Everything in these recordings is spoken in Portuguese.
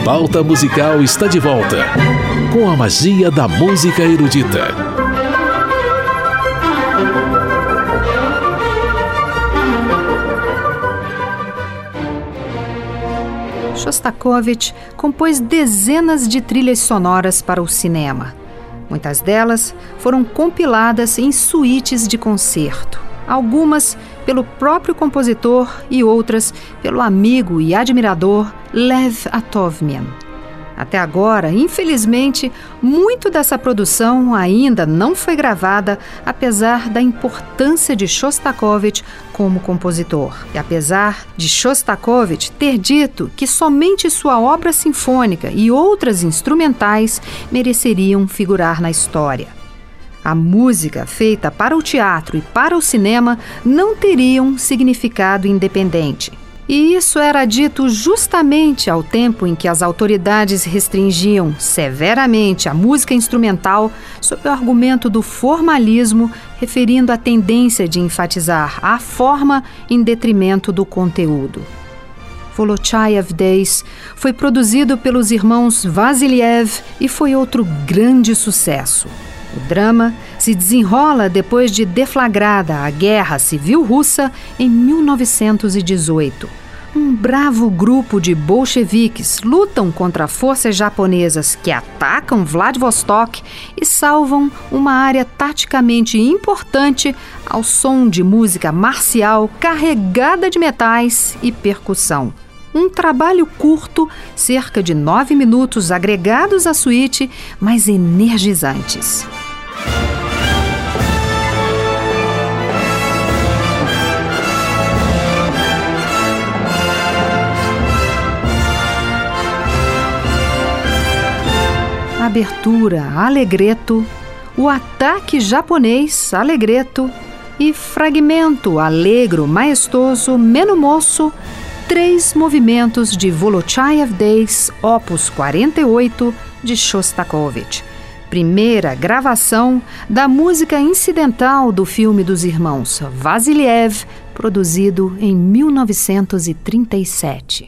Pauta Musical está de volta, com a magia da música erudita. Shostakovich compôs dezenas de trilhas sonoras para o cinema. Muitas delas foram compiladas em suítes de concerto, algumas pelo próprio compositor e outras pelo amigo e admirador Lev Atovmian. Até agora, infelizmente, muito dessa produção ainda não foi gravada, apesar da importância de Shostakovich como compositor. E apesar de Shostakovich ter dito que somente sua obra sinfônica e outras instrumentais mereceriam figurar na história. A música feita para o teatro e para o cinema não teriam significado independente. E isso era dito justamente ao tempo em que as autoridades restringiam severamente a música instrumental sob o argumento do formalismo, referindo à tendência de enfatizar a forma em detrimento do conteúdo. Volochayev Days foi produzido pelos irmãos Vassiliev e foi outro grande sucesso. O drama se desenrola depois de deflagrada a Guerra Civil Russa em 1918. Um bravo grupo de bolcheviques lutam contra forças japonesas que atacam Vladivostok e salvam uma área taticamente importante ao som de música marcial carregada de metais e percussão. Um trabalho curto, cerca de 9 minutos agregados à suíte, mas energizantes. Abertura Allegretto, o ataque japonês Allegretto e fragmento Allegro maestoso Meno mosso, 3 movimentos de Volochayev Days, opus 48, de Shostakovich. Primeira gravação da música incidental do filme dos irmãos Vassiliev, produzido em 1937.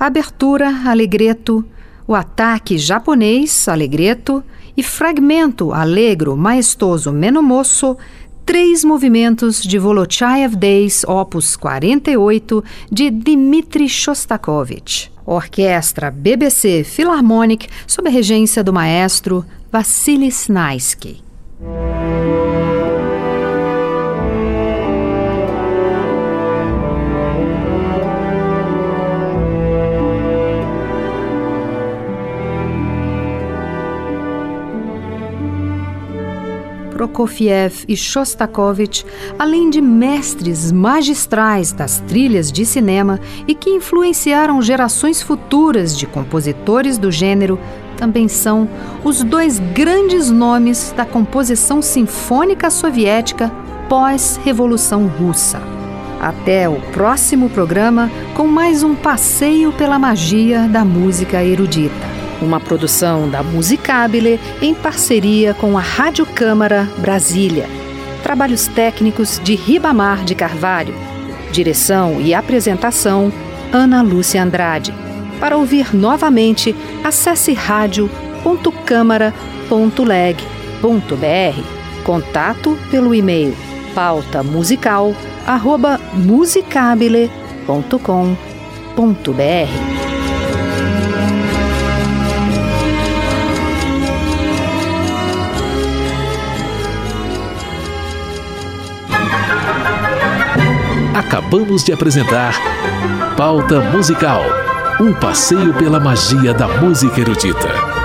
abertura, allegretto, o ataque japonês, allegretto, e fragmento allegro maestoso meno mosso, 3 movimentos de Volochaev Days, opus 48, de Dmitri Shostakovich. Orquestra BBC Philharmonic, sob a regência do maestro Vassily Snaisky. Prokofiev e Shostakovich, além de mestres magistrais das trilhas de cinema e que influenciaram gerações futuras de compositores do gênero, também são os 2 grandes nomes da composição sinfônica soviética pós-Revolução Russa. Até o próximo programa com mais um passeio pela magia da música erudita. Uma produção da Musicabile em parceria com a Rádio Câmara Brasília. Trabalhos técnicos de Ribamar de Carvalho. Direção e apresentação, Ana Lúcia Andrade. Para ouvir novamente, acesse radio.câmara.leg.br. Contato pelo e-mail pautamusical@musicabile.com.br. Acabamos de apresentar Pauta Musical, um passeio pela magia da música erudita.